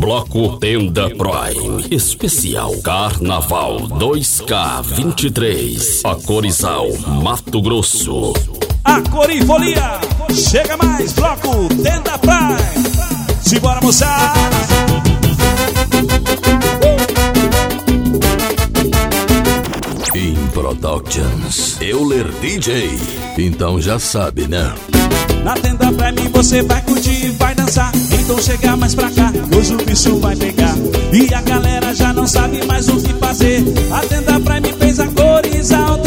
Bloco Tenda Prime, especial Carnaval 2K23, Acorizal, Mato Grosso. A Corifolia, chega mais, Bloco Tenda Prime. Simbora, moçada. In Productions, Euler DJ, então já sabe, né? Na Tenda Prime você vai curtir, vai dançar. Então chega mais pra cá, hoje o bicho vai pegar. E a galera já não sabe mais o que fazer. A Tenda Prime fez a Acorizal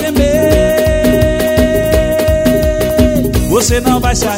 tremer. Você não vai se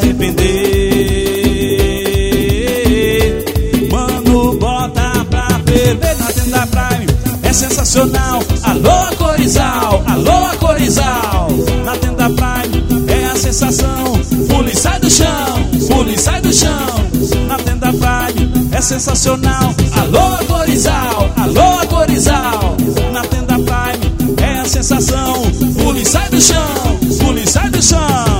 arrepender. Mano, bota pra ferver na Tenda Prime. É sensacional. Alô, Acorizal, alô, Acorizal. Na Tenda Prime é a sensação. Pule, sai do chão, pule, sai do chão. Na Tenda Prime é sensacional. Alô, Acorizal, alô, Acorizal. Na Tenda Prime é a sensação. Pule, sai do chão, pule, sai do chão.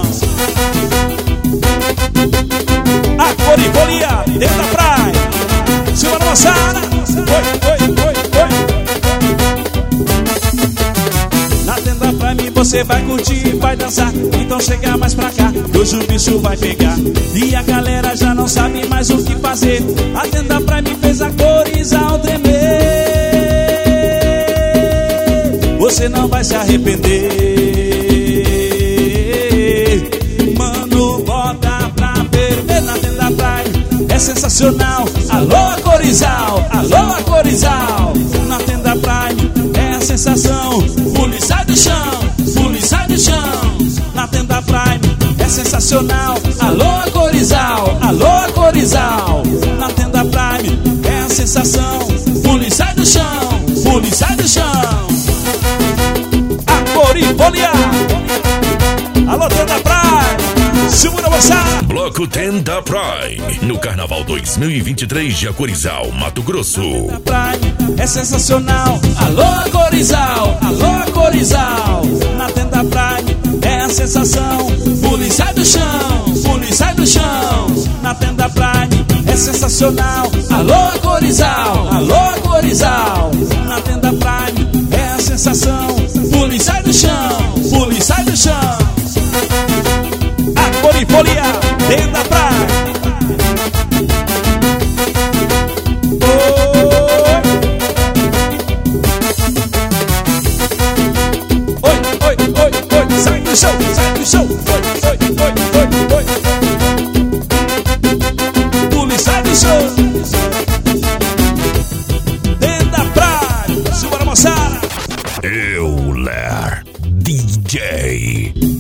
A Corifolia, Tenda Prime. Simbora, moçada. Oi, oi, oi, oi. Na Tenda Prime você vai curtir, vai dançar. Então chega mais pra cá, hoje o bicho vai pegar. E a galera já não sabe mais o que fazer. A Tenda Prime fez a Acorizal tremer. Você não vai se arrepender. Mano, bota pra ferver na Tenda Prime. É sensacional. Alô, Acorizal, alô, Acorizal. Na Tenda Prime é a sensação. Pule, sai do chão, pule, sai do chão. Na Tenda Prime é sensacional. Alô, Acorizal, alô, Acorizal. Na Tenda Prime é a sensação. Pule, sai do chão, pule, sai do chão. A Corifolia. Alô, Tenda Prime. Segura você. Bloco Tenda Prime, no Carnaval 2023 de Acorizal, Mato Grosso. Tenda Prime é sensacional. Alô, Acorizal, alô, Acorizal. Na Tenda Prime é a sensação. Pule, sai do chão, pule, sai do chão. Na Tenda Prime é sensacional. Alô, Acorizal, alô, Acorizal. Na Tenda Prime é a sensação. Pule, sai do chão, pule, sai do chão. A Corifolia, Tenda Prime. Oi, oi, oi, oi, sai do chão, sai do chão. Oi, oi, oi, oi, oi. Pule, sai do chão. Tenda Prime, simbora, moçada. Euler DJ.